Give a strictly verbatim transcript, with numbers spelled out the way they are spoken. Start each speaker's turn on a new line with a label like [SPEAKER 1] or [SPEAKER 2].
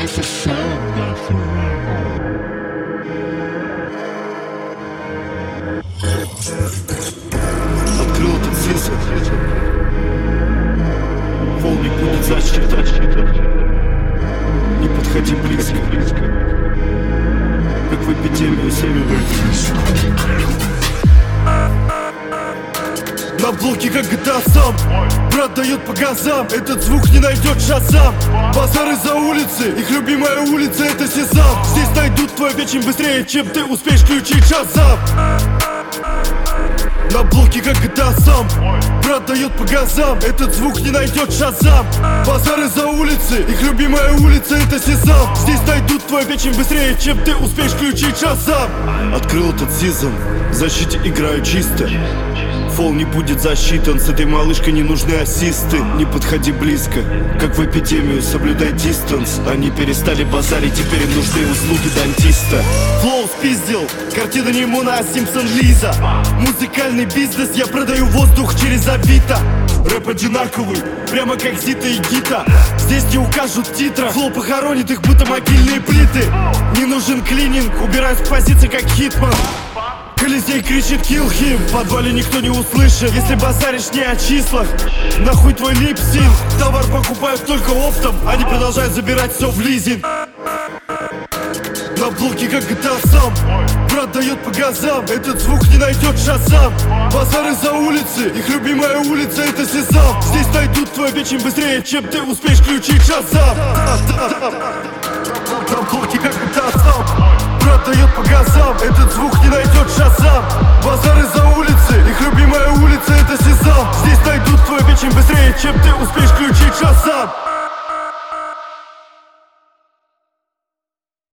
[SPEAKER 1] Открыл этот сезон. Волник будет защита. Не подходи близко. Как в эпидемию соблюдай тишину. На блоке как джи ти эй сам. Брат дает по газам, этот звук не найдет шазам. Базары за улицы, их любимая улица это Сезам. Здесь найдут твой печень быстрее, чем ты успеешь включить шазам. На блоке как джи ти эй сам. Брат дает по газам, этот звук не найдет шазам. Базары за улицы, их любимая улица это Сезам. Здесь найдут твой печень быстрее, чем ты успеешь включить шазам. Открыл этот сезон, в защите играю чисто. Фол не будет засчитан, с этой малышкой не нужны ассисты. Не подходи близко, как в эпидемию соблюдай дистанс. Они перестали базарить, теперь им нужны услуги дантиста. Флоу спиздил, картина не Мона, а Симпсон Лиза. Музыкальный бизнес, я продаю воздух через Авито. Рэп одинаковый, прямо как Зита и Гита. Здесь не укажут титра, флоу похоронит их, будто могильные плиты. Не нужен клининг, убираюсь в позиции как Хитман. Колизей кричит kill him, в подвале никто не услышит. Если базаришь не о числах, нахуй твой липсинг. Товар покупают только оптом, они продолжают забирать все в лизинг. На блоке как джи ти эй сам. Брат дает по газам, этот звук не найдет шазам. Базары за улицы, их любимая улица это Сезам. Здесь найдут твой печень быстрее, чем ты успеешь включить шазам. На блоке как джи ти эй сам. Брат дает по газам, этот звук не найдет шазам. Базары за улицы, их любимая улица это Сезам. Здесь найдут твой печень быстрее, чем ты успеешь включить шазам.